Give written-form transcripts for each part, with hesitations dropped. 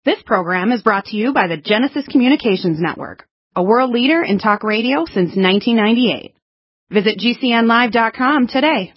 This program is brought to you by the Genesis Communications Network, a world leader in talk radio since 1998. Visit GCNlive.com today.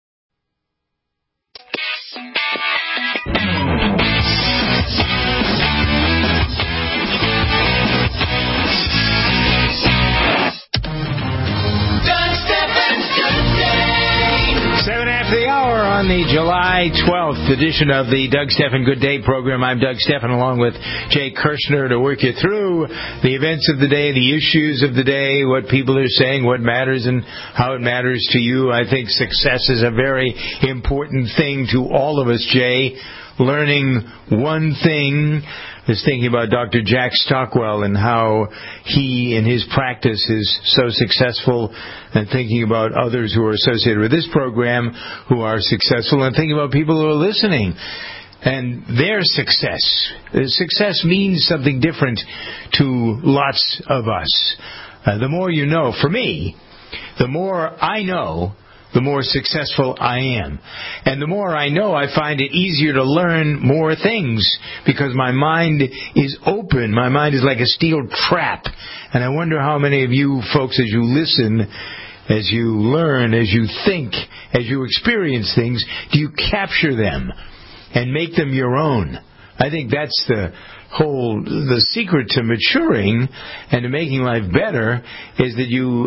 On the July 12th edition of the Doug Stephan Good Day program, I'm Doug Stephan along with Jay Kirshner to work you through the events of the day, the issues of the day, what people are saying, what matters and how it matters to you. I think success is a very important thing to all of us, Jay. Learning one thing. I was thinking about Dr. Jack Stockwell and how he in his practice is so successful, and thinking about others who are associated with this program who are successful, and thinking about people who are listening and their success. Success means something different to lots of us. The more you know, for me, the more I know, the more successful I am. And the more I know, I find it easier to learn more things because my mind is open. My mind is like a steel trap. And I wonder how many of you folks, as you listen, as you learn, as you think, as you experience things, do you capture them and make them your own? I think that's the secret to maturing and to making life better is that you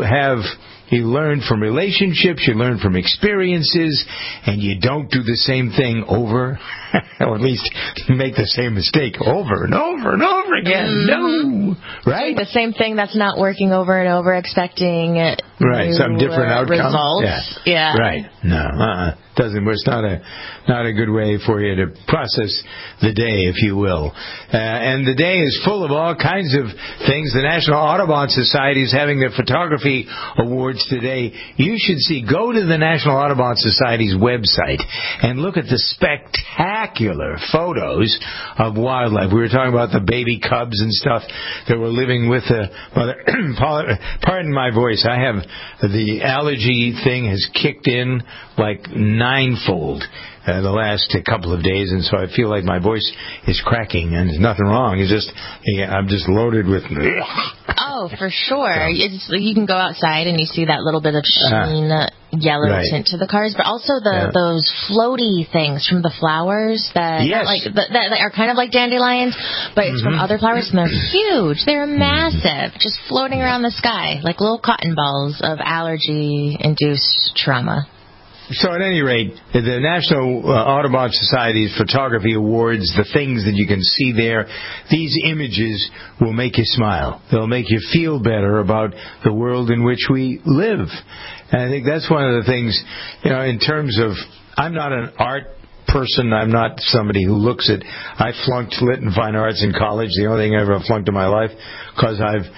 learn from relationships, you learn from experiences, and you don't do the same thing over, or at least make the same mistake over and over and over again. No, right? The same thing that's not working over and over, expecting some different outcome. Results. Yeah. Right. No, doesn't. It's not a good way for you to process the day, if you will. And the day is full of all kinds of things. The National Audubon Society is having their photography awards today. You should go to the National Audubon Society's website and look at the spectacular photos of wildlife. We were talking about the baby cubs and stuff that were living with the mother. Pardon my voice. I have the allergy thing has kicked in like ninefold the last couple of days, and so I feel like my voice is cracking, and there's nothing wrong. It's just I'm just loaded with. Oh, for sure. You can go outside and you see that little bit of sheen, yellow tint to the cars, but also those floaty things from the flowers that are kind of like dandelions, but it's from other flowers, and they're huge. They're massive, just floating around the sky like little cotton balls of allergy-induced trauma. So at any rate, the National Audubon Society's Photography Awards, the things that you can see there, these images will make you smile. They'll make you feel better about the world in which we live. And I think that's one of the things, in terms of, I'm not an art person. I'm not somebody who looks at, I flunked lit and fine arts in college, the only thing I ever flunked in my life, because I've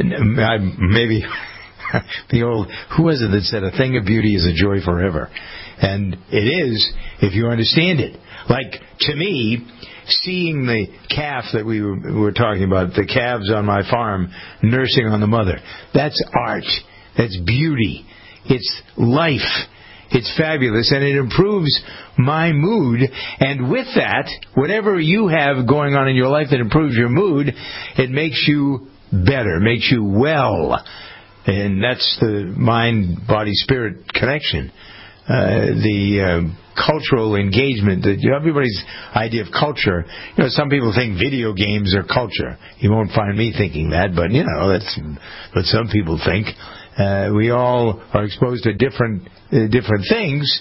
maybe... The old, who was it that said a thing of beauty is a joy forever? And it is if you understand it. Like, to me, seeing the calf that we were talking about, the calves on my farm nursing on the mother, that's art. That's beauty. It's life. It's fabulous, and it improves my mood. And with that, whatever you have going on in your life that improves your mood, it makes you better, makes you well. And that's the mind-body-spirit connection. The cultural engagement, everybody's idea of culture. Some people think video games are culture. You won't find me thinking that, but, that's what some people think. We all are exposed to different things.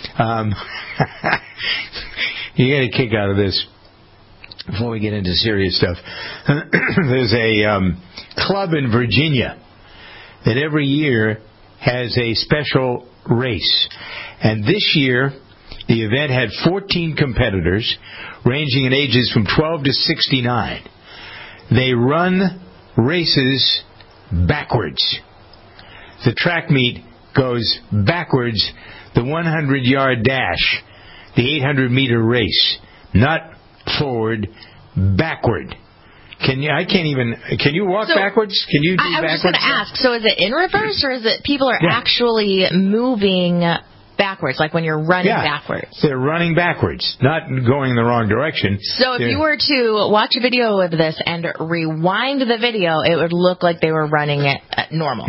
You get a kick out of this. Before we get into serious stuff, there's a club in Virginia that every year has a special race. And this year, the event had 14 competitors, ranging in ages from 12 to 69. They run races backwards. The track meet goes backwards, the 100-yard dash, the 800-meter race, not forward, backward. Can you walk backwards? Can you do backwards? I was just going to ask, so is it in reverse, or is it people are actually moving backwards, like when you're running backwards. They're running backwards, not going in the wrong direction. So if you were to watch a video of this and rewind the video, it would look like they were running it at normal.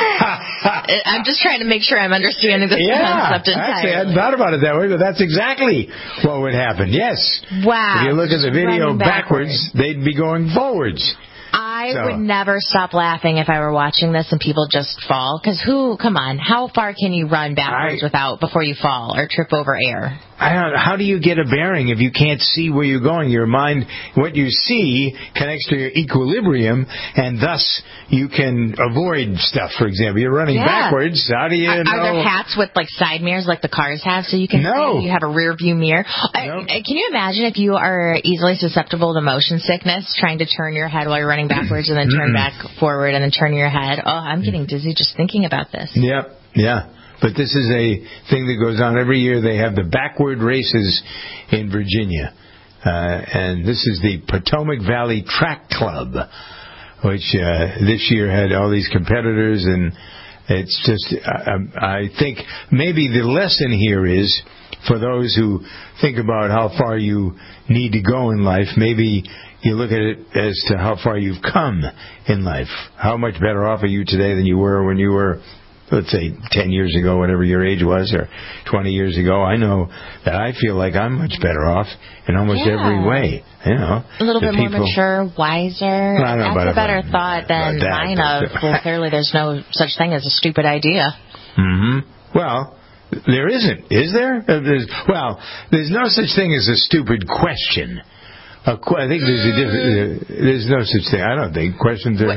I'm just trying to make sure I'm understanding the concept entirely. Actually, I hadn't thought about it that way, but that's exactly what would happen. Yes. Wow. If you look at the video backwards, they'd be going forwards. I would never stop laughing if I were watching this and people just fall. Because come on, how far can you run backwards before you fall or trip over air? I don't know. How do you get a bearing if you can't see where you're going? Your mind, what you see connects to your equilibrium, and thus you can avoid stuff. For example, you're running backwards. How do you know? Are there hats with like side mirrors like the cars have, so you can see you have a rear view mirror? Can you imagine if you are easily susceptible to motion sickness, trying to turn your head while you're running backwards and then turn back forward and then turn your head? Oh, I'm getting dizzy just thinking about this. Yep. Yeah. But this is a thing that goes on every year. They have the backward races in Virginia. And this is the Potomac Valley Track Club, which this year had all these competitors. And it's just, I think maybe the lesson here is for those who think about how far you need to go in life, maybe you look at it as to how far you've come in life. How much better off are you today than you were when you were, let's say, 10 years ago, whatever your age was, or 20 years ago. I know that I feel like I'm much better off in almost every way. You know, a little bit more mature, wiser. That's a better thought than mine of, well, clearly there's no such thing as a stupid idea. Mm-hmm. Well, there isn't, is there? There's no such thing as a stupid question. I think there's no such thing. I don't think questions are...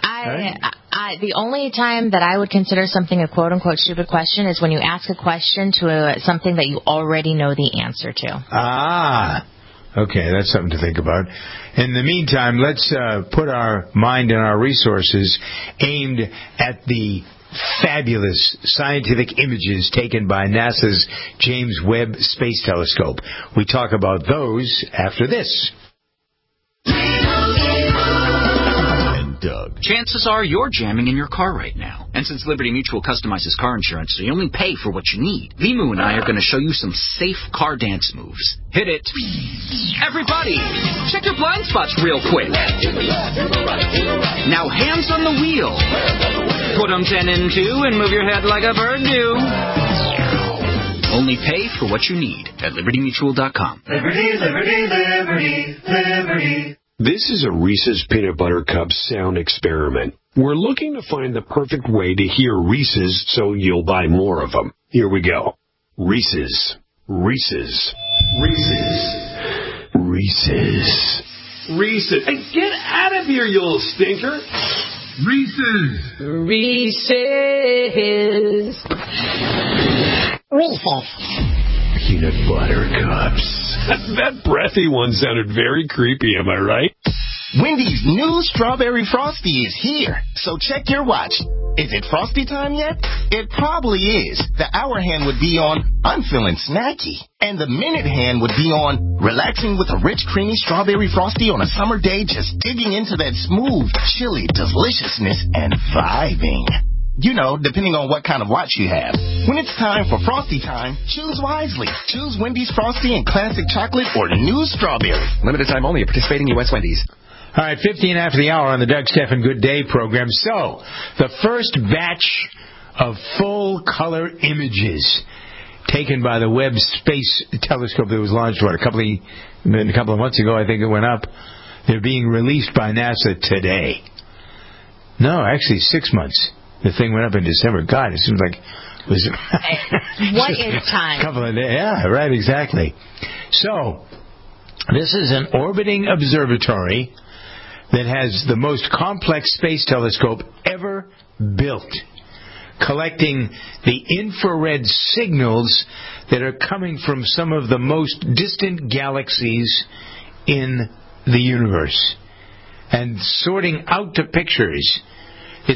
The only time that I would consider something a quote-unquote stupid question is when you ask a question to something that you already know the answer to. Ah, okay, that's something to think about. In the meantime, let's put our mind and our resources aimed at the fabulous scientific images taken by NASA's James Webb Space Telescope. We talk about those after this. Doug. Chances are you're jamming in your car right now. And since Liberty Mutual customizes car insurance so you only pay for what you need, Vimu and I are going to show you some safe car dance moves. Hit it. Everybody, check your blind spots real quick. Now hands on the wheel. Put them 10 in 2 and move your head like a bird do. Only pay for what you need at LibertyMutual.com. Liberty, liberty, liberty, liberty. This is a Reese's Peanut Butter Cup sound experiment. We're looking to find the perfect way to hear Reese's so you'll buy more of them. Here we go. Reese's. Reese's. Reese's. Reese's. Reese's. Hey, get out of here, you little stinker. Reese's. Reese's. Reese's. Peanut Butter Cups. That breathy one sounded very creepy, am I right? Wendy's new Strawberry Frosty is here, so check your watch. Is it Frosty time yet? It probably is. The hour hand would be on, I'm feeling snacky. And the minute hand would be on, relaxing with a rich, creamy Strawberry Frosty on a summer day, just digging into that smooth, chilly deliciousness and vibing. You know, depending on what kind of watch you have. When it's time for Frosty time, choose wisely. Choose Wendy's Frosty in Classic Chocolate or New Strawberry. Limited time only at participating U.S. Wendy's. All right, 15 after the hour on the Doug Stephan Good Day program. So, the first batch of full-color images taken by the Webb Space Telescope that was launched, a couple of months ago, I think it went up. They're being released by NASA today. No, actually 6 months. The thing went up in December. God, it seems like... What is time? A couple of days. Yeah, right, exactly. So, this is an orbiting observatory that has the most complex space telescope ever built, collecting the infrared signals that are coming from some of the most distant galaxies in the universe and sorting out the pictures. It's a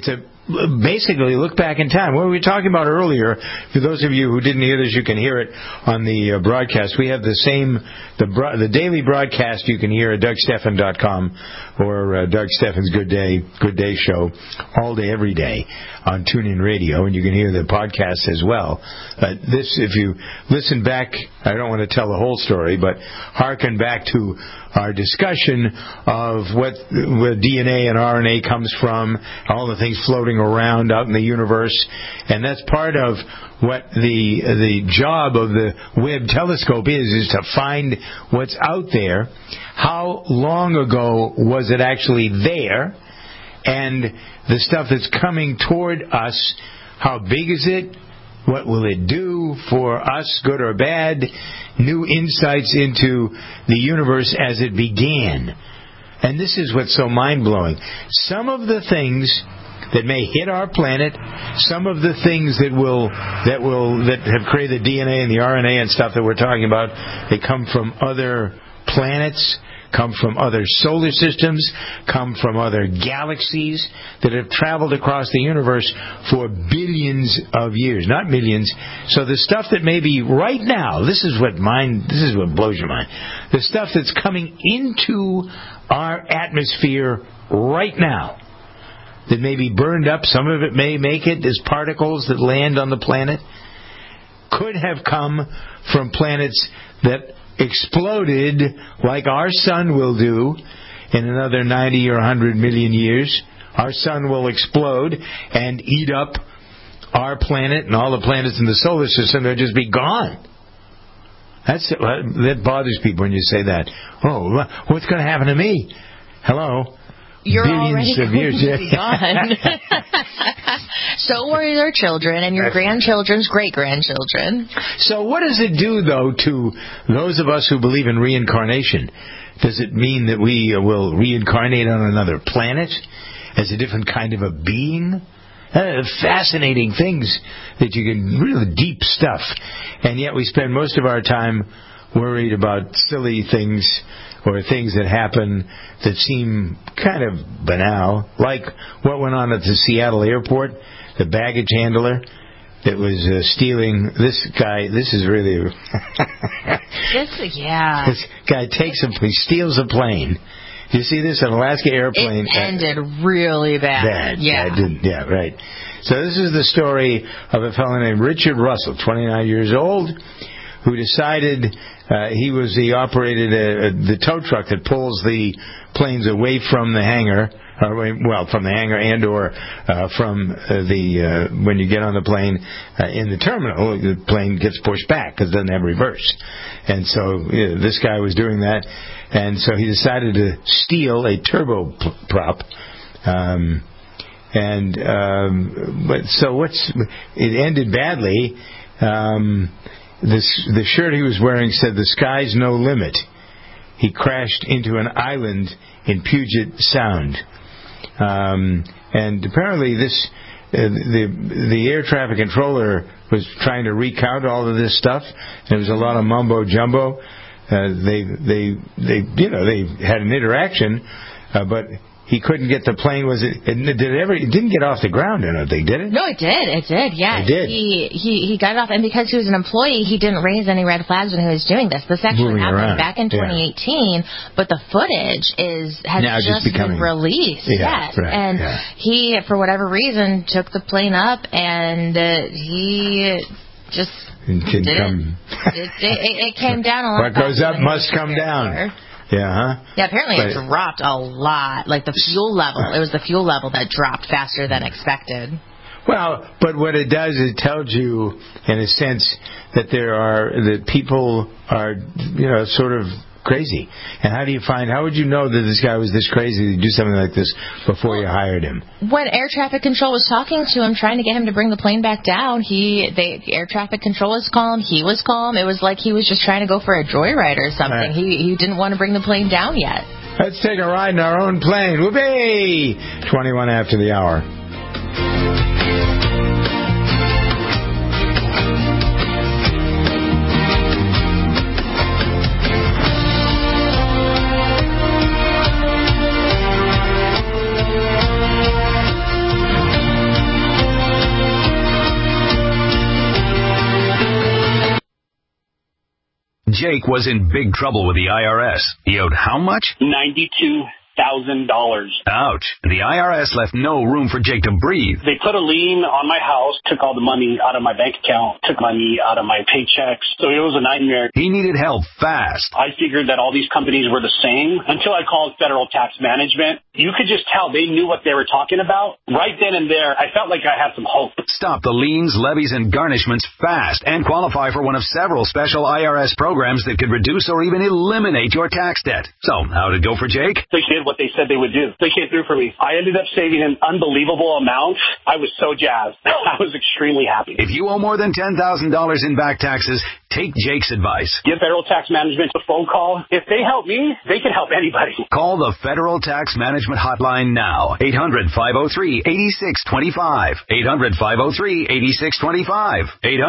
basically look back in time. What we were talking about earlier, for those of you who didn't hear this, you can hear it on the broadcast. We have the daily broadcast you can hear at DougStephan.com or Doug Stephan's Good Day Show all day, every day on TuneIn Radio, and you can hear the podcast as well. If you listen back, I don't want to tell the whole story, but hearken back to our discussion of where DNA and RNA comes from, all the things floating around out in the universe, and that's part of what the job of the Webb telescope is to find what's out there. How long ago was it actually there? And the stuff that's coming toward us, how big is it? What will it do for us, good or bad? New insights into the universe as it began. And this is what's so mind-blowing. Some of the things that may hit our planet, some of the things that have created the DNA and the RNA and stuff that we're talking about, they come from other planets, come from other solar systems, come from other galaxies that have traveled across the universe for billions of years, not millions. So the stuff that may be right now, this is what blows your mind. The stuff that's coming into our atmosphere right now, that may be burned up, some of it may make it as particles that land on the planet, could have come from planets that exploded like our sun will do in another 90 or 100 million years. Our sun will explode and eat up our planet and all the planets in the solar system. They'll just be gone. That bothers people when you say that. Oh, what's going to happen to me? Hello? You're billions already of years. going to be gone. So are your children and your grandchildren's great-grandchildren. So what does it do, though, to those of us who believe in reincarnation? Does it mean that we will reincarnate on another planet as a different kind of a being? Fascinating things that you can, really deep stuff. And yet we spend most of our time worried about silly things or things that happen that seem kind of banal, like what went on at the Seattle airport, the baggage handler that was stealing. This guy, this is really... This guy he steals a plane. You see this, an Alaska airplane. It ended really bad. Yeah, right. So this is the story of a fellow named Richard Russell, 29 years old, who decided he operated the tow truck that pulls the planes away from the hangar, from the hangar and or from when you get on the plane in the terminal, the plane gets pushed back because it doesn't have reverse. And so this guy was doing that, and so he decided to steal a turboprop. It ended badly. The shirt he was wearing said, "The sky's no limit." He crashed into an island in Puget Sound. And apparently the air traffic controller was trying to recount all of this stuff. There was a lot of mumbo jumbo. They had an interaction, but he couldn't get the plane. It didn't get off the ground, I don't think, did it? No, it did. Yeah, it did. He got it off, and because he was an employee, he didn't raise any red flags when he was doing this. This actually happened back in 2018, but the footage has just been released. Yeah, right, and he, for whatever reason, took the plane up, and he just didn't. It came down a lot. What goes up must come down. Yeah, apparently it dropped a lot. Like the fuel level. It was the fuel level that dropped faster than expected. Well, but what it does, it tells you, in a sense, that people are, sort of crazy. And how would you know that this guy was this crazy to do something like this before you hired him? When air traffic control was talking to him, trying to get him to bring the plane back down, air traffic control was calm, he was calm. It was like he was just trying to go for a joyride or something. Right. He didn't want to bring the plane down yet. Let's take a ride in our own plane. Whoopee! 21 after the hour. Jake was in big trouble with the IRS. He owed how much? $92,000. Ouch. The IRS left no room for Jake to breathe. They put a lien on my house, took all the money out of my bank account, took money out of my paychecks. So it was a nightmare. He needed help fast. I figured that all these companies were the same until I called Federal Tax Management. You could just tell they knew what they were talking about. Right then and there, I felt like I had some hope. Stop the liens, levies, and garnishments fast and qualify for one of several special IRS programs that could reduce or even eliminate your tax debt. So, how did it go for Jake? They did what they said they would do. They came through for me. I ended up saving an unbelievable amount. I was so jazzed. I was extremely happy. If you owe more than $10,000 in back taxes, take Jake's advice. Give Federal Tax Management a phone call. If they help me, they can help anybody. Call the Federal Tax Management Hotline now. 800-503-8625. 800-503-8625.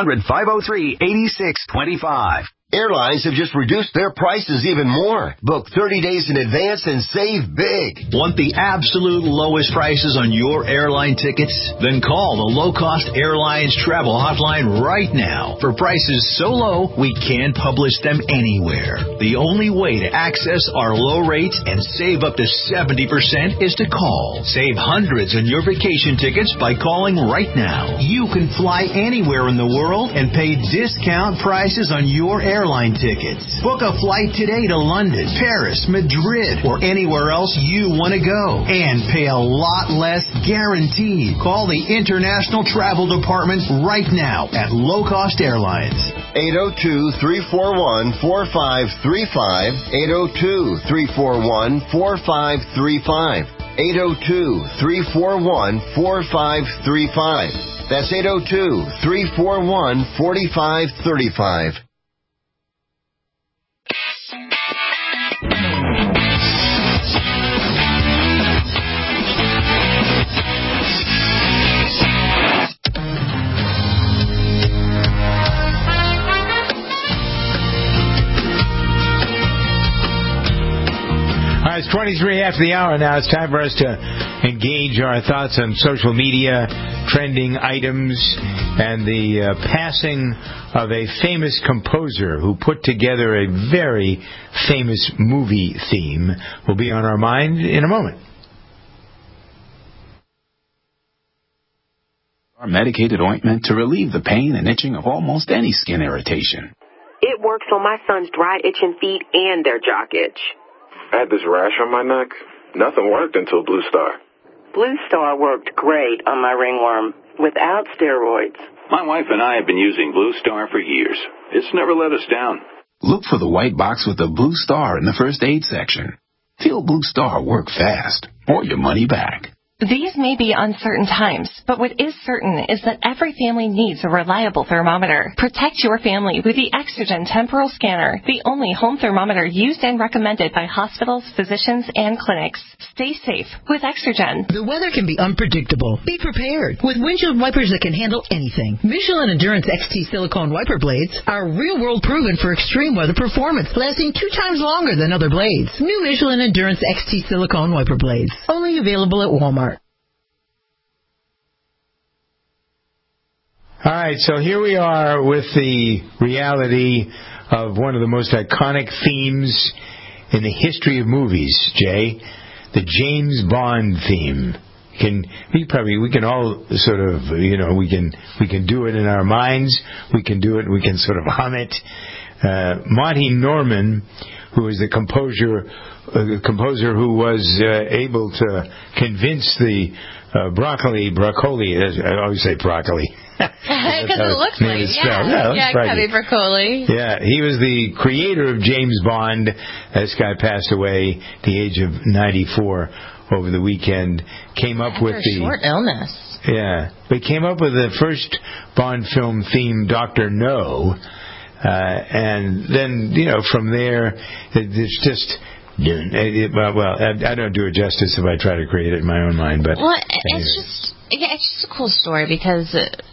800-503-8625. Airlines have just reduced their prices even more. Book 30 days in advance and save big. Want the absolute lowest prices on your airline tickets? Then call the Low Cost Airlines Travel Hotline right now. For prices so low, we can't publish them anywhere. The only way to access our low rates and save up to 70% is to call. Save hundreds on your vacation tickets by calling right now. You can fly anywhere in the world and pay discount prices on your airline tickets. Book a flight today to London, Paris, Madrid, or anywhere else you want to go. And pay a lot less guaranteed. Call the International Travel Department right now at Low Cost Airlines. 802-341-4535. 802-341-4535. 802-341-4535. That's 802-341-4535. It's 23 after the hour now. It's time for us to engage our thoughts on social media, trending items, and the passing of a famous composer who put together a very famous movie theme will be on our mind in a moment. Our medicated ointment to relieve the pain and itching of almost any skin irritation. It works on my son's dry, itching feet and their jock itch. I had this rash on my neck. Nothing worked until Blue Star. Blue Star worked great on my ringworm without steroids. My wife and I have been using Blue Star for years. It's never let us down. Look for the white box with the Blue Star in the first aid section. Feel Blue Star work fast, or your money back. These may be uncertain times, but what is certain is that every family needs a reliable thermometer. Protect your family with the Exergen Temporal Scanner, the only home thermometer used and recommended by hospitals, physicians, and clinics. Stay safe with Exergen. The weather can be unpredictable. Be prepared with windshield wipers that can handle anything. Michelin Endurance XT silicone wiper blades are real-world proven for extreme weather performance, lasting 2 times longer than other blades. New Michelin Endurance XT silicone wiper blades, only available at Walmart. All right, so here we are with the reality of one of the most iconic themes in the history of movies, Jay, the James Bond theme. We can all sort of, we can do it in our minds. We can do it. We can sort of hum it. Monty Norman, who is the composer who was able to convince the broccoli. I always say broccoli. Because it looks like, Cubby Broccoli. Yeah, he was the creator of James Bond. This guy passed away at the age of 94 over the weekend. Came up with the short illness. Yeah, but came up with the first Bond film theme, Dr. No, and then from there it's just. Well, I don't do it justice if I try to create it in my own mind, but it's just a cool story because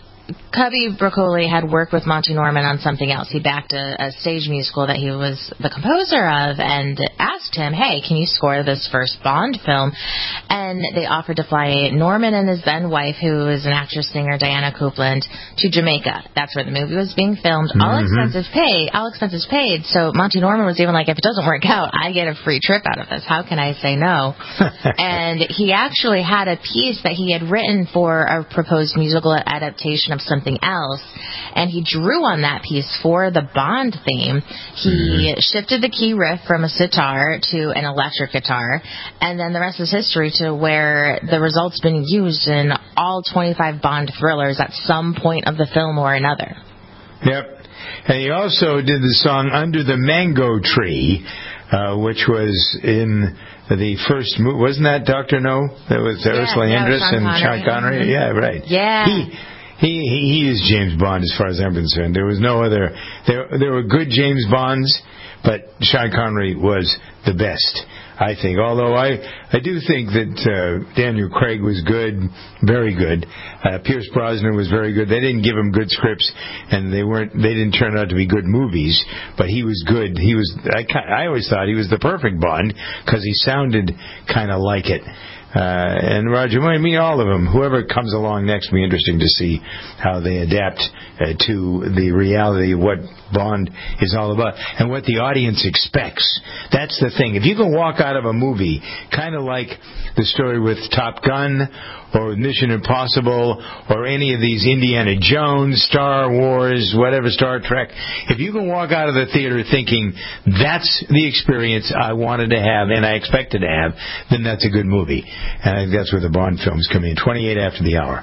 Cubby Broccoli had worked with Monty Norman on something else. He backed a stage musical that he was the composer of and asked him, hey, can you score this first Bond film? And they offered to fly Norman and his then wife, who is an actress-singer, Diana Copeland, to Jamaica. That's where the movie was being filmed. All expenses paid. So Monty Norman was even like, if it doesn't work out, I get a free trip out of this. How can I say no? And he actually had a piece that he had written for a proposed musical adaptation of something else, and he drew on that piece for the Bond theme. He shifted the key riff from a sitar to an electric guitar, and then the rest is history to where the result's been used in all 25 Bond thrillers at some point of the film or another. Yep. And he also did the song Under the Mango Tree, which was in the first movie. Wasn't that Dr. No? That was Ursula Andress and Sean Connery? Yeah, right. Yeah. He is James Bond as far as I'm concerned. There was no other. There were good James Bonds, but Sean Connery was the best, I think. Although I do think that Daniel Craig was good, very good. Pierce Brosnan was very good. They didn't give him good scripts, and they didn't turn out to be good movies. But he was good. I always thought he was the perfect Bond because he sounded kind of like it. And Roger, I mean, all of them. Whoever comes along next will be interesting to see how they adapt to the reality of what Bond is all about and what the audience expects. That's the thing. If you can walk out of a movie, kind of like the story with Top Gun or Mission Impossible or any of these Indiana Jones, Star Wars, whatever, Star Trek, if you can walk out of the theater thinking that's the experience I wanted to have and I expected to have, then that's a good movie. And I think that's where the Bond films come in, 28 after the hour.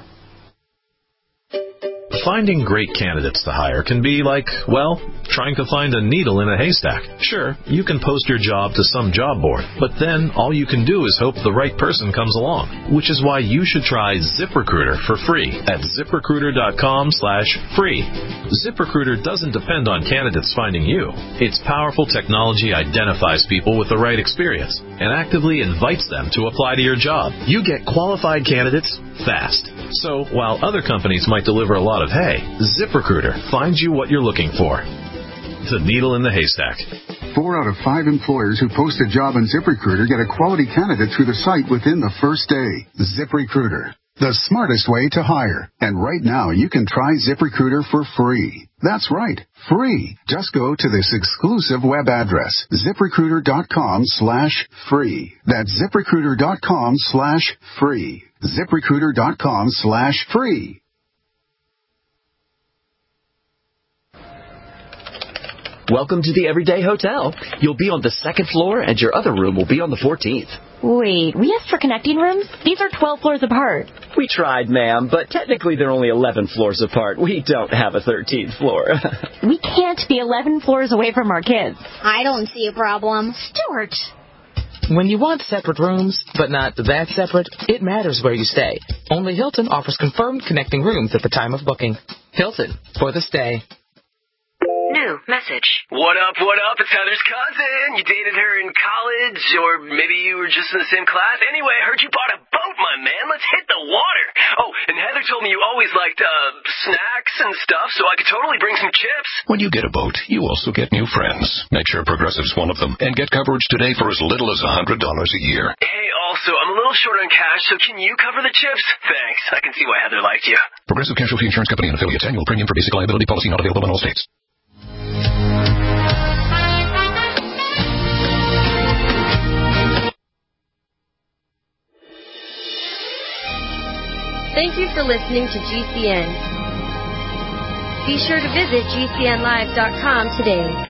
Finding great candidates to hire can be like, well, trying to find a needle in a haystack. Sure, you can post your job to some job board, but then all you can do is hope the right person comes along, which is why you should try ZipRecruiter for free at ZipRecruiter.com/free. ZipRecruiter doesn't depend on candidates finding you. Its powerful technology identifies people with the right experience and actively invites them to apply to your job. You get qualified candidates fast. So while other companies might deliver a lot of hay, ZipRecruiter finds you what you're looking for. The needle in the haystack. 4 out of 5 employers who post a job on ZipRecruiter get a quality candidate through the site within the first day. ZipRecruiter, the smartest way to hire. And right now, you can try ZipRecruiter for free. That's right, free. Just go to this exclusive web address, ZipRecruiter.com/free. That's ZipRecruiter.com/free. ZipRecruiter.com/free. Welcome to the Everyday Hotel. You'll be on the 2nd floor, and your other room will be on the 14th. Wait, we asked for connecting rooms? These are 12 floors apart. We tried, ma'am, but technically they're only 11 floors apart. We don't have a 13th floor. We can't be 11 floors away from our kids. I don't see a problem. Stuart! When you want separate rooms, but not that separate, it matters where you stay. Only Hilton offers confirmed connecting rooms at the time of booking. Hilton, for the stay. New message. What up? It's Heather's cousin. You dated her in college, or maybe you were just in the same class. Anyway, I heard you bought a boat, my man. Let's hit the water. Oh, and Heather told me you always liked snacks and stuff, so I could totally bring some chips. When you get a boat, you also get new friends. Make sure Progressive's one of them, and get coverage today for as little as $100 a year. Hey, also, I'm a little short on cash, so can you cover the chips? Thanks. I can see why Heather liked you. Progressive Casualty Insurance Company and affiliates. Annual premium for basic liability policy not available in all states. Thank you for listening to GCN. Be sure to visit GCNlive.com today.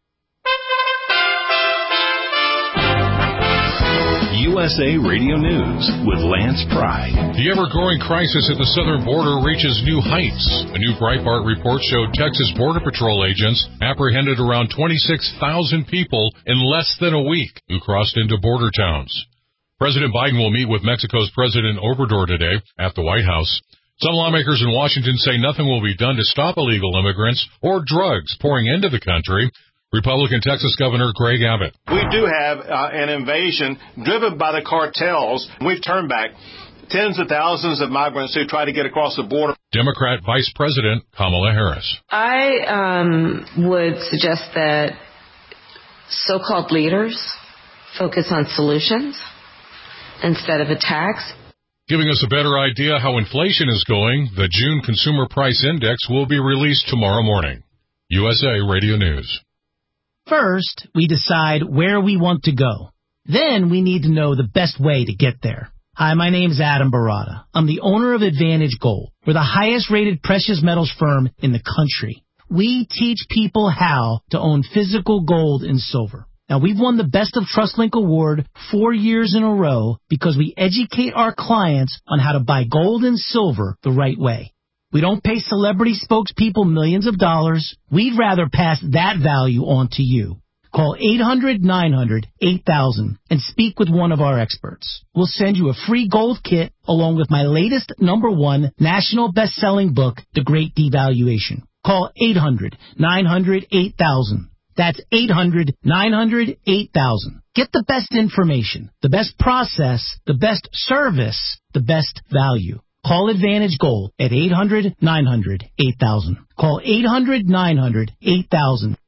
USA Radio News with Lance Pry. The ever-growing crisis at the southern border reaches new heights. A new Breitbart report showed Texas Border Patrol agents apprehended around 26,000 people in less than a week who crossed into border towns. President Biden will meet with Mexico's President Obrador today at the White House. Some lawmakers in Washington say nothing will be done to stop illegal immigrants or drugs pouring into the country. Republican Texas Governor Greg Abbott. We do have an invasion driven by the cartels. We've turned back tens of thousands of migrants who try to get across the border. Democrat Vice President Kamala Harris. I would suggest that so-called leaders focus on solutions instead of attacks. Giving us a better idea how inflation is going, the June Consumer Price Index will be released tomorrow morning. USA Radio News. First, we decide where we want to go. Then we need to know the best way to get there. Hi, my name's Adam Barada. I'm the owner of Advantage Gold. We're the highest-rated precious metals firm in the country. We teach people how to own physical gold and silver. Now, we've won the Best of TrustLink Award 4 years in a row because we educate our clients on how to buy gold and silver the right way. We don't pay celebrity spokespeople millions of dollars. We'd rather pass that value on to you. Call 800-900-8000 and speak with one of our experts. We'll send you a free gold kit along with my latest #1 national best-selling book, The Great Devaluation. Call 800-900-8000. That's 800-900-8000. Get the best information, the best process, the best service, the best value. Call Advantage Gold at 800-900-8000. Call 800-900-8000.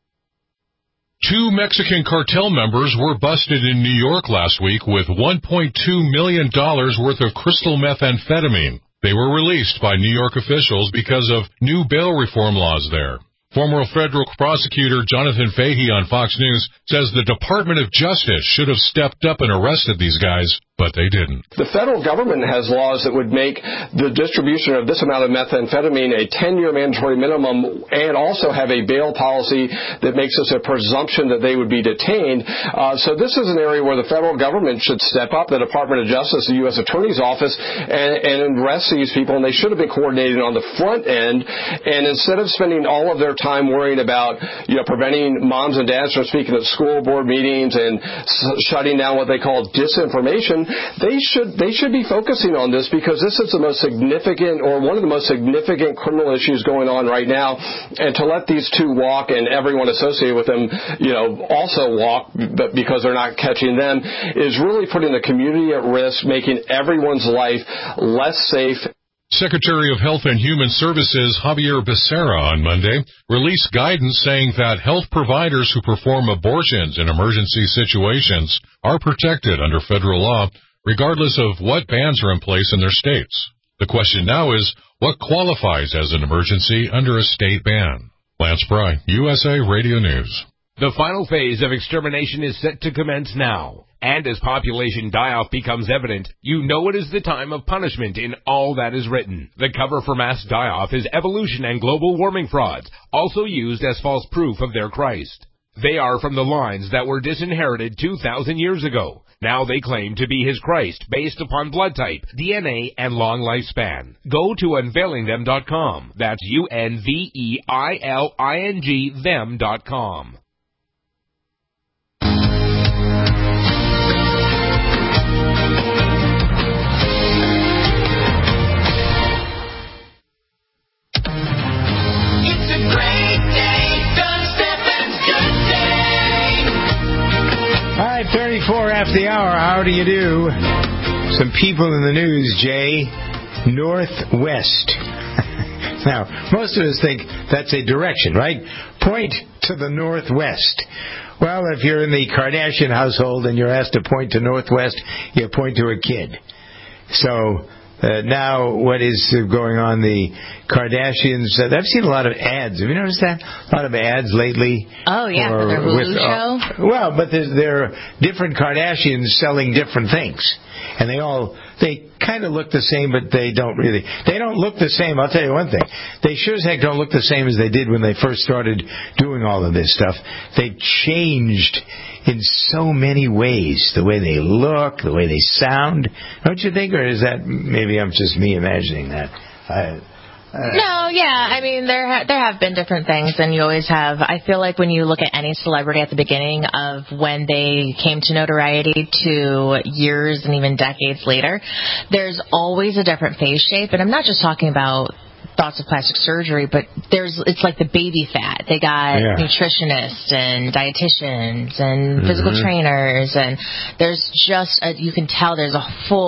2 Mexican cartel members were busted in New York last week with $1.2 million worth of crystal methamphetamine. They were released by New York officials because of new bail reform laws there. Former federal prosecutor Jonathan Fahey on Fox News says the Department of Justice should have stepped up and arrested these guys, but they didn't. The federal government has laws that would make the distribution of this amount of methamphetamine a 10-year mandatory minimum and also have a bail policy that makes us a presumption that they would be detained. So this is an area where the federal government should step up, the Department of Justice, the U.S. Attorney's Office, and arrest these people. And they should have been coordinated on the front end. And instead of spending all of their time worrying about, preventing moms and dads from speaking at school board meetings and shutting down what they call disinformation, they should be focusing on this because this is the most significant or one of the most significant criminal issues going on right now. And to let these two walk and everyone associated with them, also walk, but because they're not catching them, is really putting the community at risk, making everyone's life less safe. Secretary of Health and Human Services Javier Becerra on Monday released guidance saying that health providers who perform abortions in emergency situations are protected under federal law, regardless of what bans are in place in their states. The question now is, what qualifies as an emergency under a state ban? Lance Pry, USA Radio News. The final phase of extermination is set to commence now. And as population die-off becomes evident, you know it is the time of punishment in all that is written. The cover for mass die-off is evolution and global warming frauds, also used as false proof of their Christ. They are from the lines that were disinherited 2,000 years ago. Now they claim to be his Christ based upon blood type, DNA, and long lifespan. Go to unveilingthem.com. That's UNVEILING them.com. All right, 34 after the hour. How do you do? Some people in the news, Jay. Northwest. Now, most of us think that's a direction, right? Point to the northwest. Well, if you're in the Kardashian household and you're asked to point to northwest, you point to a kid. So now what is going on? The Kardashians, I've seen a lot of ads. Have you noticed that? A lot of ads lately. Oh, yeah, for their Hulu show. Well, but there are different Kardashians selling different things. And they kind of look the same, but they don't really. They don't look the same. I'll tell you one thing. They sure as heck don't look the same as they did when they first started doing all of this stuff. They've changed in so many ways. The way they look, the way they sound. Don't you think? Or is that maybe I'm just me imagining that? No, yeah. I mean, there have been different things, and you always have. I feel like when you look at any celebrity at the beginning of when they came to notoriety to years and even decades later, there's always a different face shape. And I'm not just talking about thoughts of plastic surgery, but it's like the baby fat. They got nutritionists and dietitians and physical trainers, and there's just you can tell there's a full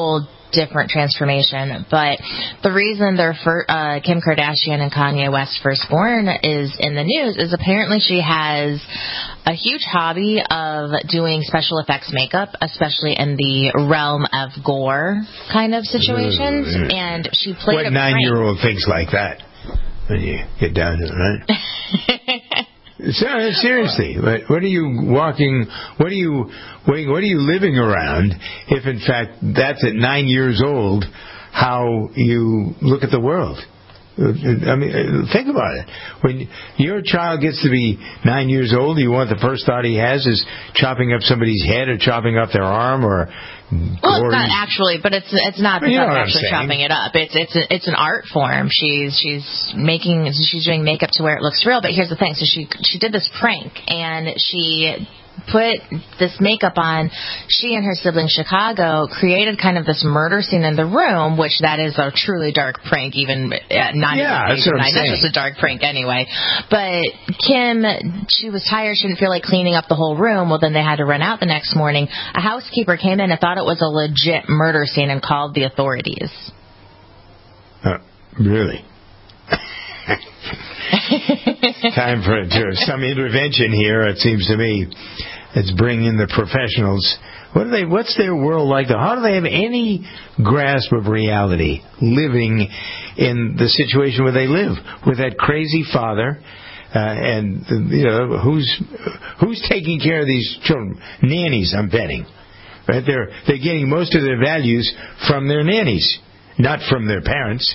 different transformation. But the reason their Kim Kardashian and Kanye West's firstborn is in the news is apparently she has a huge hobby of doing special effects makeup, especially in the realm of gore kind of situations. And she played a 9-year-old thinks like that when you get down to it, right? Seriously, what are you walking? What are you living around? If in fact that's at 9 years old, how you look at the world. I mean, think about it. When your child gets to be 9 years old, you want the first thought he has is chopping up somebody's head or chopping up their arm or. Well, it's not actually, but it's not because actually chopping it up. It's an art form. She's doing makeup to where it looks real. But here's the thing: so she did this prank and she put this makeup on. She and her sibling Chicago created kind of this murder scene in the room, which that is a truly dark prank, even at 9 that's what I'm saying. That's just a dark prank anyway. But Kim, she was tired. She didn't feel like cleaning up the whole room. Well, then they had to run out the next morning. A housekeeper came in and thought it was a legit murder scene and called the authorities. Really? Time for some intervention here, it seems to me. Let's bring in the professionals. What's their world like? How do they have any grasp of reality living in the situation where they live with that crazy father? And who's taking care of these children? Nannies, I'm betting. Right? They're getting most of their values from their nannies, not from their parents.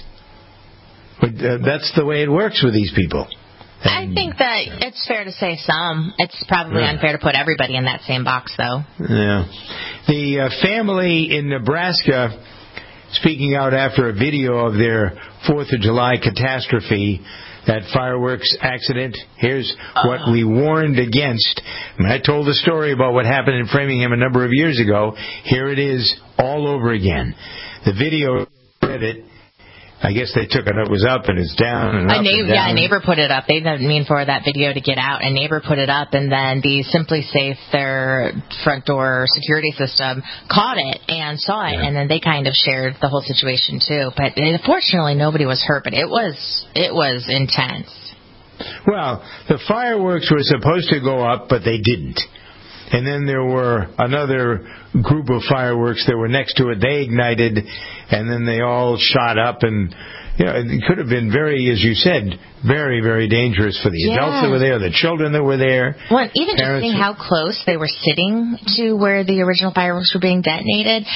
But that's the way it works with these people. I think that it's fair to say some. It's probably unfair to put everybody in that same box, though. Yeah. The family in Nebraska speaking out after a video of their 4th of July catastrophe, that fireworks accident. Here's what we warned against. I told the story about what happened in Framingham a number of years ago. Here it is all over again. The video, read it. I guess they took it. It was up and it's down and up and down. Yeah, a neighbor put it up. They didn't mean for that video to get out. A neighbor put it up, and then the Simply Safe, their front door security system, caught it and saw it, and then they kind of shared the whole situation too. But fortunately, nobody was hurt. But it was intense. Well, the fireworks were supposed to go up, but they didn't. And then there were another group of fireworks that were next to it. They ignited, and then they all shot up. And it could have been very, as you said, very, very dangerous for the adults that were there, the children that were there. Well, even just seeing how close they were sitting to where the original fireworks were being detonated,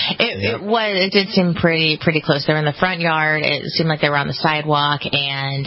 it did seem pretty close. They were in the front yard. It seemed like they were on the sidewalk, and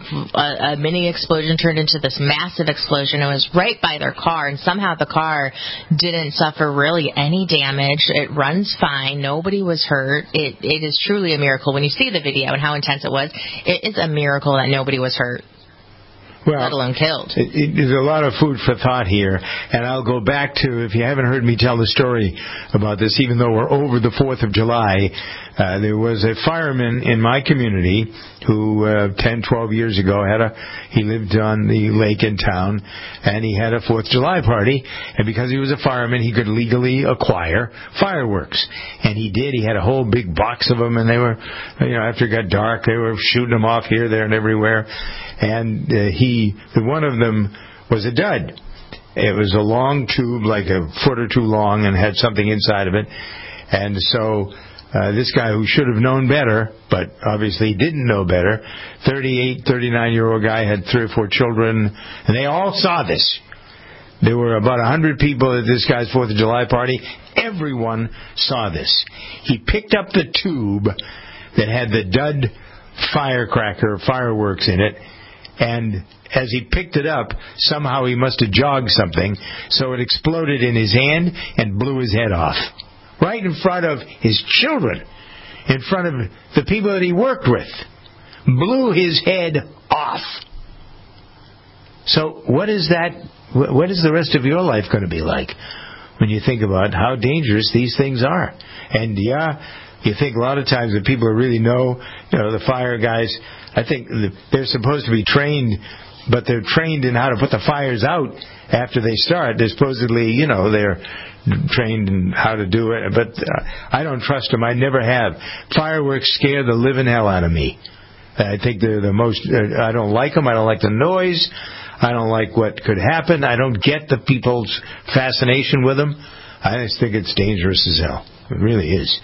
a mini explosion turned into this massive explosion. It was right by their car, and somehow the car didn't suffer really any damage. It runs fine. Nobody was hurt. It is truly a miracle. When you see the video and how intense it was, it is a miracle that nobody was hurt. Well, let alone killed. There's a lot of food for thought here, and I'll go back to, if you haven't heard me tell the story about this, even though we're over the 4th of July, there was a fireman in my community who 10, 12 years ago he lived on the lake in town, and he had a 4th of July party, and because he was a fireman, he could legally acquire fireworks. And he did. He had a whole big box of them, and they were, after it got dark, they were shooting them off here, there, and everywhere. And one of them was a dud. It was a long tube, like a foot or two long, and had something inside of it. And so this guy, who should have known better, but obviously didn't know better, 38, 39-year-old guy, had 3 or 4 children, and they all saw this. There were about 100 people at this guy's 4th of July party. Everyone saw this. He picked up the tube that had the dud fireworks in it, and as he picked it up, somehow he must have jogged something, so it exploded in his hand and blew his head off. Right in front of his children, in front of the people that he worked with. Blew his head off. So what is the rest of your life going to be like when you think about how dangerous these things are? And you think a lot of times that people who really know, the fire guys, I think they're supposed to be trained but they're trained in how to put the fires out after they start. They're supposedly, they're trained in how to do it, but I don't trust them. I never have. Fireworks scare the living hell out of me. I think they're the most, I don't like them. I don't like the noise. I don't like what could happen. I don't get the people's fascination with them. I just think it's dangerous as hell. It really is.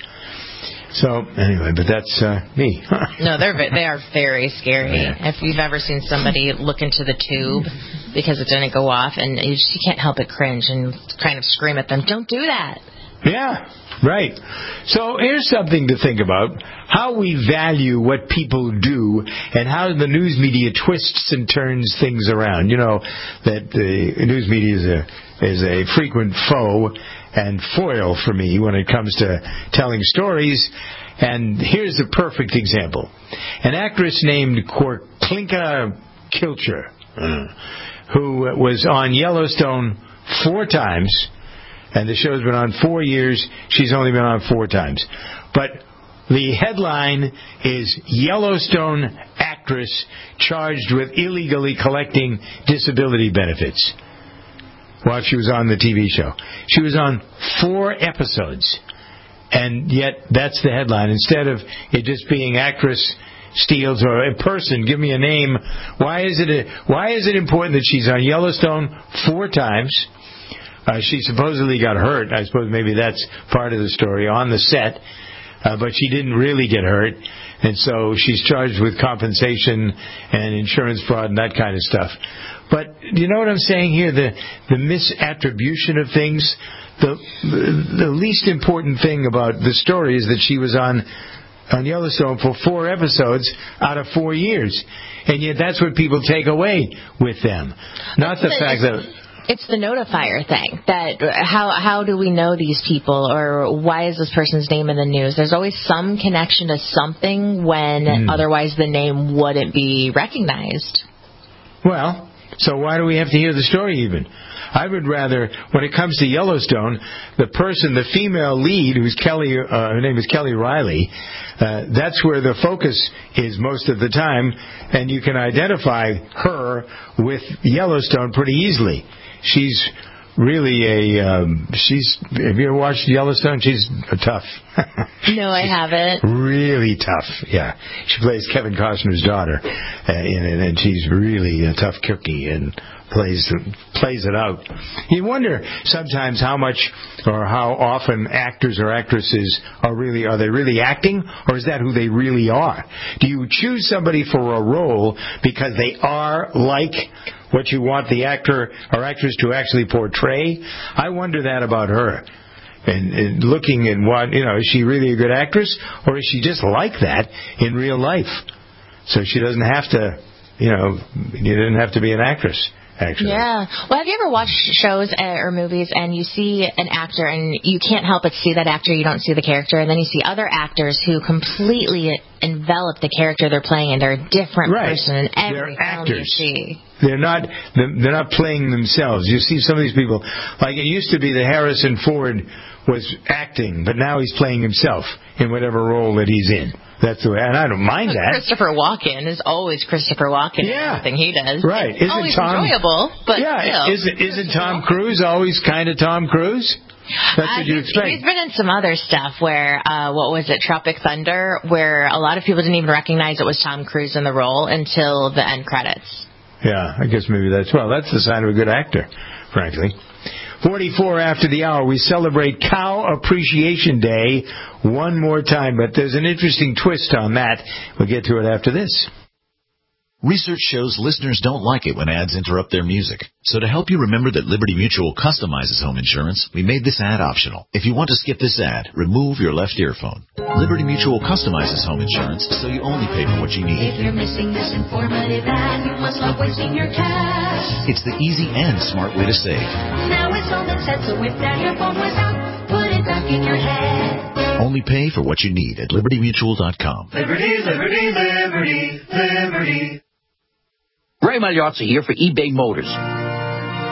So, anyway, but that's me. No, they are very scary. Yeah. If you've ever seen somebody look into the tube because it didn't go off, and you can't help but cringe and kind of scream at them, don't do that. Yeah, right. So here's something to think about. How we value what people do and how the news media twists and turns things around. You know, that the news media is a frequent foe and foil for me when it comes to telling stories. And here's a perfect example. An actress named Corklinka Kilcher, who was on Yellowstone 4 times, and the show's been on 4 years. She's only been on 4 times. But the headline is Yellowstone actress charged with illegally collecting disability benefits while she was on the TV show. She was on 4 episodes, and yet that's the headline. Instead of it just being actress steals or a person, give me a name. Why is it important that she's on Yellowstone 4 times? She supposedly got hurt. I suppose maybe that's part of the story on the set, but she didn't really get hurt, and so she's charged with compensation and insurance fraud and that kind of stuff. But you know what I'm saying here? The misattribution of things. The least important thing about the story is that she was on Yellowstone for 4 episodes out of 4 years, and yet that's what people take away with them. Not the fact that it's the notifier thing. That how do we know these people, or why is this person's name in the news? There's always some connection to something when otherwise the name wouldn't be recognized. Well, so why do we have to hear the story even? I would rather, when it comes to Yellowstone, the female lead, who's Kelly, her name is Kelly Riley, that's where the focus is most of the time, and you can identify her with Yellowstone pretty easily. She's really have you ever watched Yellowstone? She's tough. No, I haven't. Really tough, yeah. She plays Kevin Costner's daughter in it, and she's really a tough cookie and plays it out. You wonder sometimes how much or how often actors or actresses are they really acting, or is that who they really are? Do you choose somebody for a role because they are like what you want the actor or actress to actually portray? I wonder that about her. And looking at what, is she really a good actress, or is she just like that in real life? So she doesn't have to, you didn't have to be an actress. Actually. Yeah. Well, have you ever watched shows or movies and you see an actor and you can't help but see that actor, you don't see the character, and then you see other actors who completely envelop the character they're playing, and they're a different person in every film you see. They're not playing themselves. You see some of these people, like it used to be that Harrison Ford was acting, but now he's playing himself in whatever role that he's in. That's the way, and I don't mind that. Christopher Walken is always Christopher Walken in everything he does. Right. It's always enjoyable, but still. Isn't Tom Cruise always kind of Tom Cruise? That's what you expect. He's been in some other stuff where, what was it, Tropic Thunder, where a lot of people didn't even recognize it was Tom Cruise in the role until the end credits. Yeah, I guess maybe that's the sign of a good actor, frankly. 44 after the hour, we celebrate Cow Appreciation Day one more time, but there's an interesting twist on that. We'll get to it after this. Research shows listeners don't like it when ads interrupt their music. So to help you remember that Liberty Mutual customizes home insurance, we made this ad optional. If you want to skip this ad, remove your left earphone. Liberty Mutual customizes home insurance so you only pay for what you need. If you're missing this informative ad, you must love wasting your cash. It's the easy and smart way to save. Now it's all been said, so if that earphone was out, put it back in your head. Only pay for what you need at LibertyMutual.com. Liberty, liberty, liberty, liberty. Ray Magliozzi here for eBay Motors.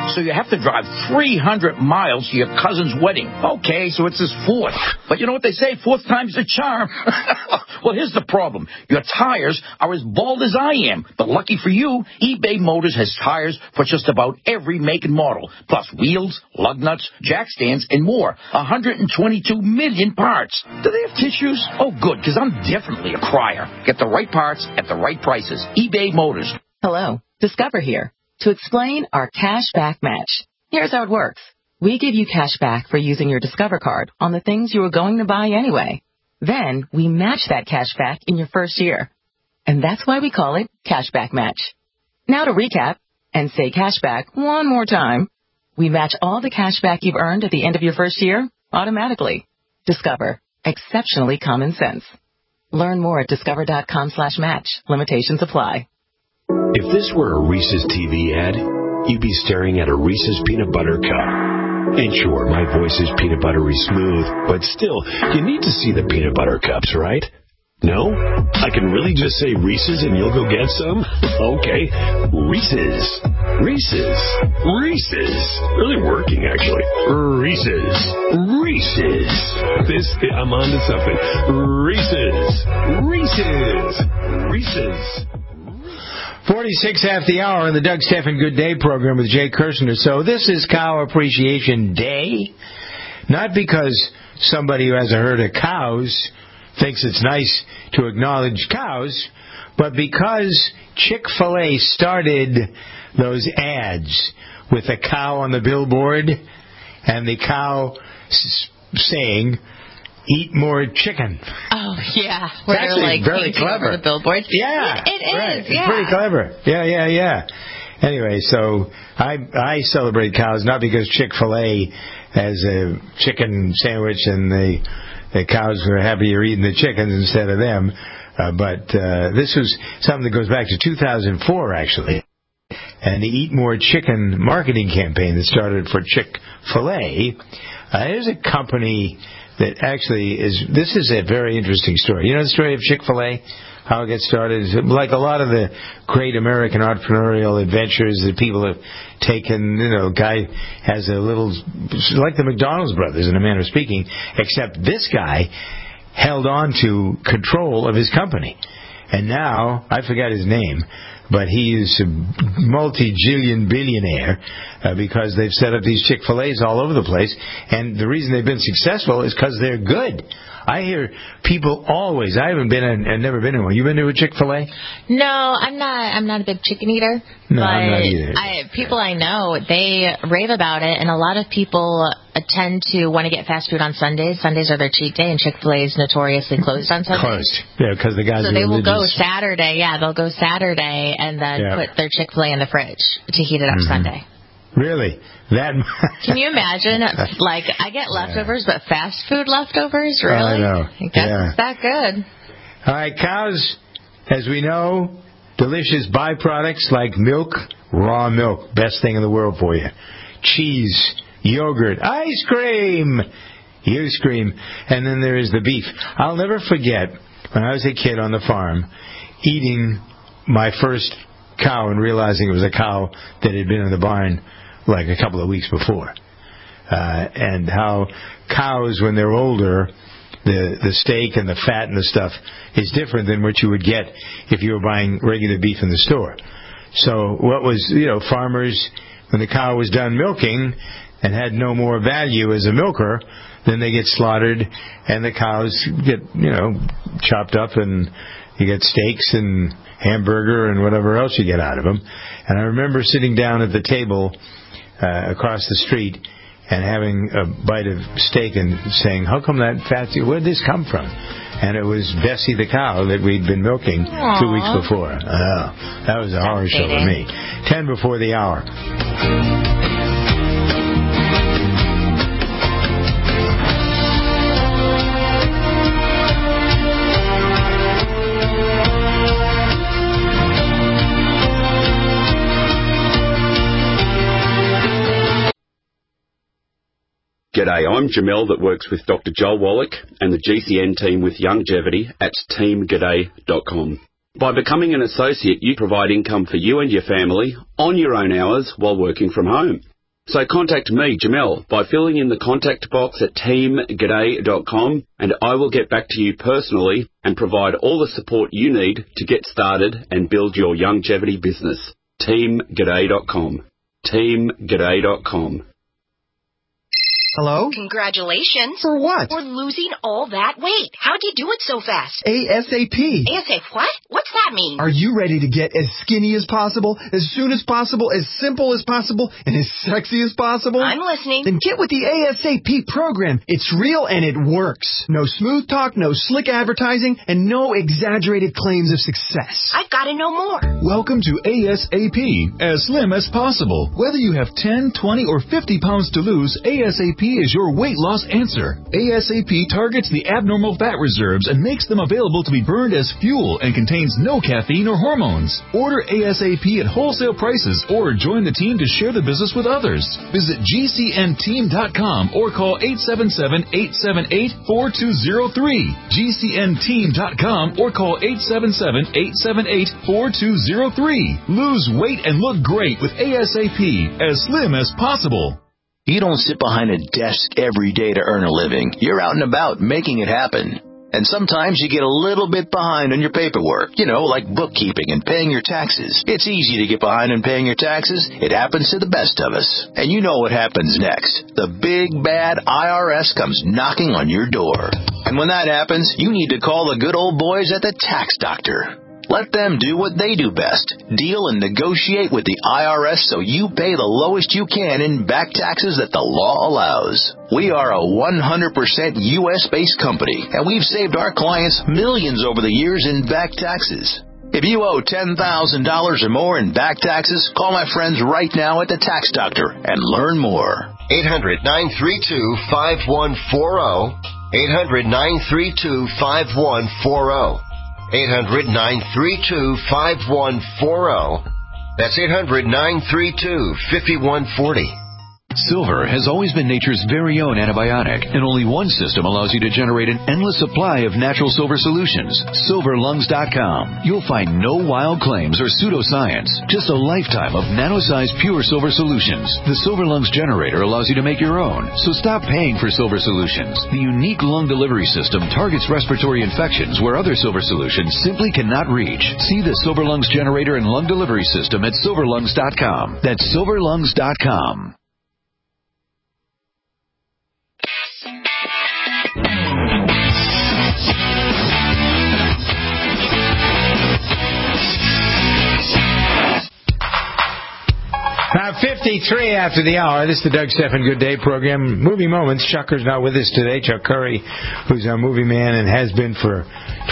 So you have to drive 300 miles to your cousin's wedding. Okay, so it's his fourth. But you know what they say, fourth time's the charm. Well, here's the problem. Your tires are as bald as I am. But lucky for you, eBay Motors has tires for just about every make and model. Plus wheels, lug nuts, jack stands, and more. 122 million parts. Do they have tissues? Oh, good, because I'm definitely a crier. Get the right parts at the right prices. eBay Motors. Hello, Discover here. To explain our cash back match. Here's how it works. We give you cash back for using your Discover card on the things you were going to buy anyway. Then we match that cash back in your first year. And that's why we call it Cashback Match. Now to recap and say cashback one more time. We match all the cash back you've earned at the end of your first year automatically. Discover. Exceptionally common sense. Learn more at discover.com/match. Limitations apply. If this were a Reese's TV ad, you'd be staring at a Reese's peanut butter cup. And sure, my voice is peanut buttery smooth, but still, you need to see the peanut butter cups, right? No? I can really just say Reese's and you'll go get some? Okay. Reese's. Reese's. Reese's. Really working, actually. Reese's. Reese's. I'm on to something. Reese's. Reese's. Reese's. 46 after the hour on the Doug Stephan Good Day program with Jay Kirshner. So this is Cow Appreciation Day. Not because somebody who has a herd of cows thinks it's nice to acknowledge cows, but because Chick-fil-A started those ads with a cow on the billboard and the cow saying, "Eat more chicken." Oh, yeah. Where it's they're like very clever. The billboards. Yeah. It is, right. yeah. It's pretty clever. Yeah. Anyway, so I celebrate cows not because Chick-fil-A has a chicken sandwich and the cows were happier eating the chickens instead of them, but this was something that goes back to 2004, actually. And the Eat More Chicken marketing campaign that started for Chick-fil-A. There's a company that actually this is a very interesting story. You know the story of Chick-fil-A? How it gets started? It's like a lot of the great American entrepreneurial adventures that people have taken. You know, guy has a little, like the McDonald's brothers in a manner of speaking, except this guy held on to control of his company. And now, I forgot his name, but he is a multi-jillion billionaire because they've set up these Chick-fil-A's all over the place. And the reason they've been successful is because they're good. I hear people always. I've never been to one. You been to a Chick-fil-A? No, I'm not a big chicken eater. No, but I'm not either. People I know, they rave about it, and a lot of people tend to want to get fast food on Sundays. Sundays are their cheat day, and Chick-fil-A is notoriously closed on Sundays. Closed, yeah, because the guys. So are they will religious. go Saturday. Yeah, they'll go Saturday and then put their Chick-fil-A in the fridge to heat it up Sunday. Really? That? Can you imagine? Like, I get leftovers, but fast food leftovers? Really? I know. I guess it's that good. All right, cows, as we know, delicious byproducts like milk, raw milk, best thing in the world for you. Cheese, yogurt, ice cream. And then there is the beef. I'll never forget when I was a kid on the farm eating my first cow and realizing it was a cow that had been in the barn like a couple of weeks before. And how cows, when they're older, the steak and the fat and the stuff is different than what you would get if you were buying regular beef in the store. So what was, farmers, when the cow was done milking and had no more value as a milker, then they get slaughtered and the cows get, chopped up and you get steaks and hamburger and whatever else you get out of them. And I remember sitting down at the table across the street and having a bite of steak and saying, how come that fat, where did this come from? And it was Bessie the cow that we'd been milking 2 weeks before. That was a horror show for me. 10 before the hour. G'day, I'm Jamel that works with Dr. Joel Wallach and the GCN team with Longevity at teamg'day.com. By becoming an associate, you provide income for you and your family on your own hours while working from home. So contact me, Jamel, by filling in the contact box at teamg'day.com, and I will get back to you personally and provide all the support you need to get started and build your longevity business. teamg'day.com. teamg'day.com. Hello? Congratulations. For what? For losing all that weight. How'd you do it so fast? ASAP. ASAP what? What's that mean? Are you ready to get as skinny as possible, as soon as possible, as simple as possible, and as sexy as possible? I'm listening. Then get with the ASAP program. It's real and it works. No smooth talk, no slick advertising, and no exaggerated claims of success. I've got to know more. Welcome to ASAP, as slim as possible. Whether you have 10, 20, or 50 pounds to lose, ASAP is your weight loss answer. ASAP targets the abnormal fat reserves and makes them available to be burned as fuel and contains no caffeine or hormones. Order ASAP at wholesale prices or join the team to share the business with others. Visit GCNteam.com or call 877-878-4203. GCNteam.com or call 877-878-4203. Lose weight and look great with ASAP, as slim as possible. You don't sit behind a desk every day to earn a living. You're out and about making it happen. And sometimes you get a little bit behind on your paperwork, like bookkeeping and paying your taxes. It's easy to get behind on paying your taxes. It happens to the best of us. And you know what happens next. The big, bad IRS comes knocking on your door. And when that happens, you need to call the good old boys at the Tax Doctor. Let them do what they do best. Deal and negotiate with the IRS so you pay the lowest you can in back taxes that the law allows. We are a 100% U.S.-based company, and we've saved our clients millions over the years in back taxes. If you owe $10,000 or more in back taxes, call my friends right now at the Tax Doctor and learn more. 800-932-5140. 800-932-5140. 800-932-5140. That's 800-932-5140. Silver has always been nature's very own antibiotic, and only one system allows you to generate an endless supply of natural silver solutions. SilverLungs.com. You'll find no wild claims or pseudoscience, just a lifetime of nano-sized pure silver solutions. The Silver Lungs generator allows you to make your own, so stop paying for silver solutions. The unique lung delivery system targets respiratory infections where other silver solutions simply cannot reach. See the Silver Lungs generator and lung delivery system at SilverLungs.com. That's SilverLungs.com. Now, 53 after the hour. This is the Doug Stephan Good Day program. Movie Moments. Chucker's not with us today. Chuck Curry, who's our movie man and has been for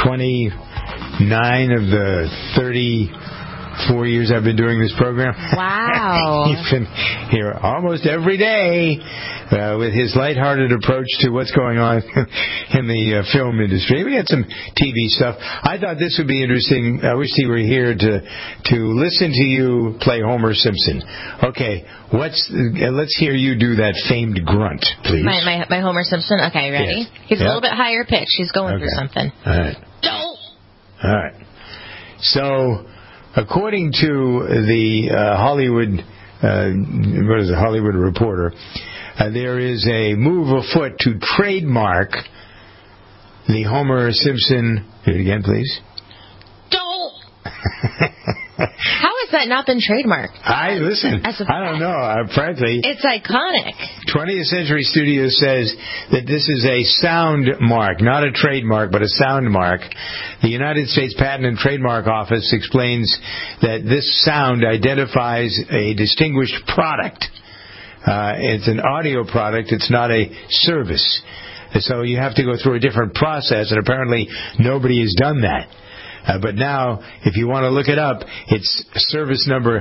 29 of the 34 years I've been doing this program. Wow. He's been here almost every day with his lighthearted approach to what's going on in the film industry. We got some TV stuff. I thought this would be interesting. I wish he were here to listen to you play Homer Simpson. Okay, let's hear you do that famed grunt, please. My Homer Simpson? Okay, ready? Yes. He's a little bit higher pitch. He's going through something. All right. All right. So, according to the Hollywood Reporter, there is a move afoot to trademark the Homer Simpson. Do it again, please. Don't. How has that not been trademarked? I don't know. Frankly, it's iconic. 20th Century Studios says that this is a sound mark, not a trademark, but a sound mark. The United States Patent and Trademark Office explains that this sound identifies a distinguished product. It's an audio product. It's not a service. So you have to go through a different process, and apparently nobody has done that. But now, if you want to look it up, it's service number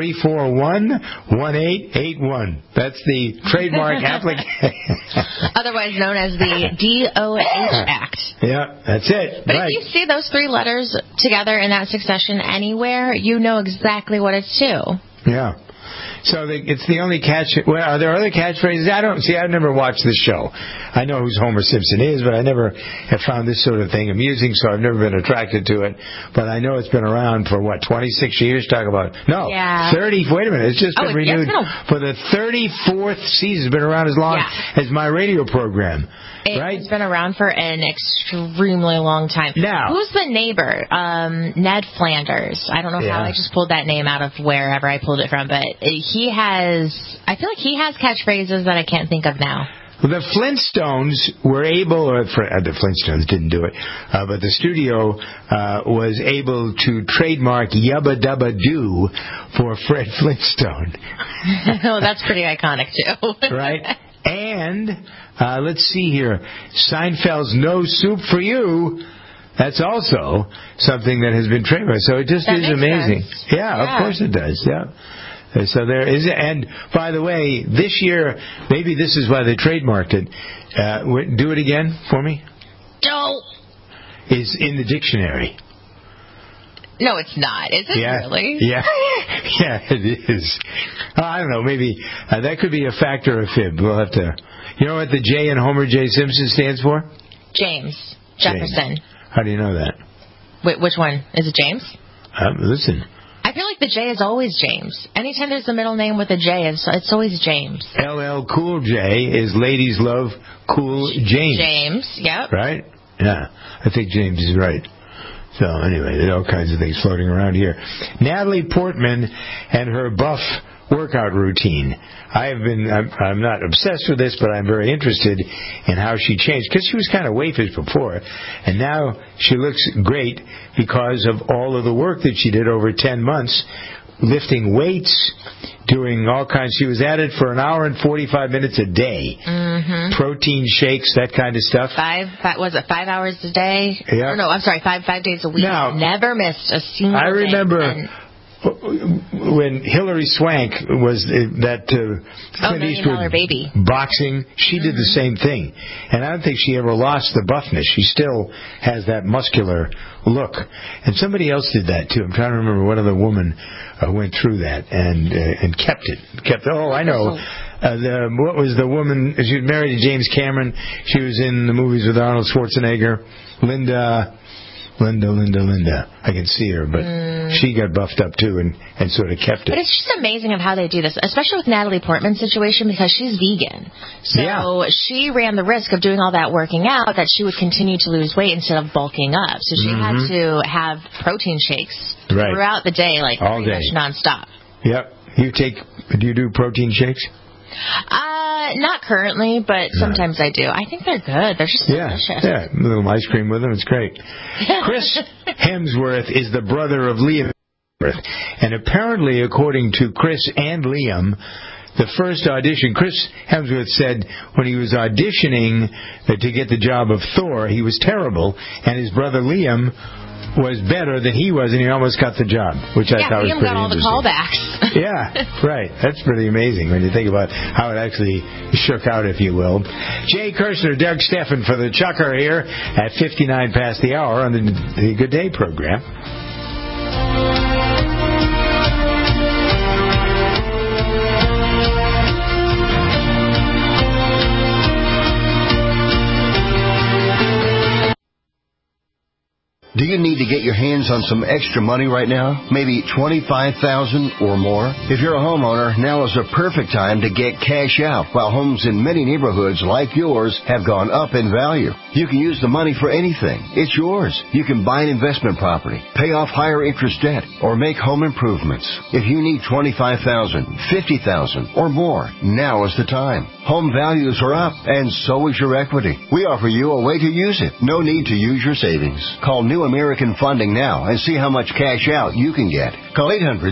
3411881. That's the trademark application. Otherwise known as the DOH Act. Yeah, that's it. But right. If you see those three letters together in that succession anywhere, you know exactly what it's to. Yeah. So it's the only catch. Well, are there other catchphrases? I've never watched this show. I know who Homer Simpson is, but I never have found this sort of thing amusing, so I've never been attracted to it. But I know it's been around for, 26 years? Talk about... No, 30... Wait a minute. It's just been renewed for the 34th season. It's been around as long as my radio program. It's been around for an extremely long time. Now, who's the neighbor? Ned Flanders. I don't know how I just pulled that name out of wherever I pulled it from, but I feel like he has catchphrases that I can't think of now. Well, the Flintstones were able, the Flintstones didn't do it, but the studio was able to trademark Yubba Dubba Doo for Fred Flintstone. Oh, that's pretty iconic, too. Right? And, let's see here, Seinfeld's No Soup for You, that's also something that has been trademarked. So it just is amazing. Sense. Yeah, of course it does, So there is, and by the way, this year, maybe this is why they trademarked it. Do it again for me. Don't. Is in the dictionary. No, it's not. Is it really? Yeah. Yeah, it is. I don't know. Maybe that could be a fact or a fib. We'll have to. You know what the J in Homer J. Simpson stands for? James Jefferson. How do you know that? Wait, which one? Is it James? Listen. I feel like the J is always James. Anytime there's a middle name with a J, it's always James. LL Cool J is Ladies Love Cool James. James, yep. Right? Yeah, I think James is right. So anyway, there are all kinds of things floating around here. Natalie Portman and her buff workout routine. I'm not obsessed with this, but I'm very interested in how she changed, because she was kind of waifish before, and now she looks great because of all of the work that she did over 10 months, lifting weights, doing all kinds. She was at it for an hour and 45 minutes a day. Mm-hmm. Protein shakes, that kind of stuff. 5 hours a day? Yeah. No, I'm sorry, 5 days a week. Now, never missed a single day. I remember when Hilary Swank was that Clint Eastwood baby boxing, she did the same thing, and I don't think she ever lost the buffness. She still has that muscular look, and somebody else did that too. I'm trying to remember what other woman went through that and kept it. Oh, I know. What was the woman? She was married to James Cameron. She was in the movies with Arnold Schwarzenegger. Linda. I can see her, but she got buffed up too and sort of kept it. But it's just amazing of how they do this, especially with Natalie Portman's situation, because she's vegan. So she ran the risk of doing all that working out that she would continue to lose weight instead of bulking up. So she had to have protein shakes throughout the day, like all pretty much nonstop. Yep. Do you do protein shakes? Not currently, but sometimes I do. I think they're good. They're just delicious. Yeah, a little ice cream with them. It's great. Chris Hemsworth is the brother of Liam Hemsworth. And apparently, according to Chris and Liam, the first audition, Chris Hemsworth said when he was auditioning to get the job of Thor, he was terrible, and his brother Liam was better than he was, and he almost got the job, which I thought was pretty interesting. Yeah, Liam got all the callbacks. Yeah, right. That's pretty amazing when you think about how it actually shook out, if you will. Jay Kirshner, Doug Steffen for the Chucker here at 59 past the hour on the Good Day program. Do you need to get your hands on some extra money right now? Maybe $25,000 or more? If you're a homeowner, now is the perfect time to get cash out while homes in many neighborhoods like yours have gone up in value. You can use the money for anything. It's yours. You can buy an investment property, pay off higher interest debt, or make home improvements. If you need $25,000, $50,000 or more, now is the time. Home values are up, and so is your equity. We offer you a way to use it. No need to use your savings. Call New American Funding now and see how much cash out you can get. Call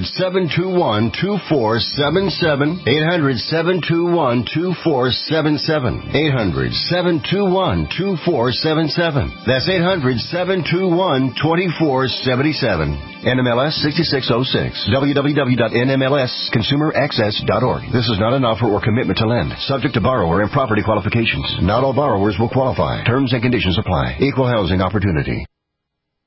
800-721-2477. 800-721-2477. 800-721-2477. That's 800-721-2477. NMLS 6606. www.nmlsconsumeraccess.org. This is not an offer or commitment to lend. Subject to borrower and property qualifications. Not all borrowers will qualify. Terms and conditions apply. Equal housing opportunity.